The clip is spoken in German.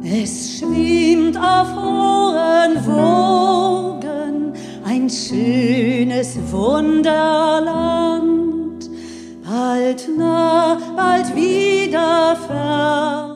Es schwimmt auf hohen Wogen ein schönes Wunderland, bald nah, bald wieder fern.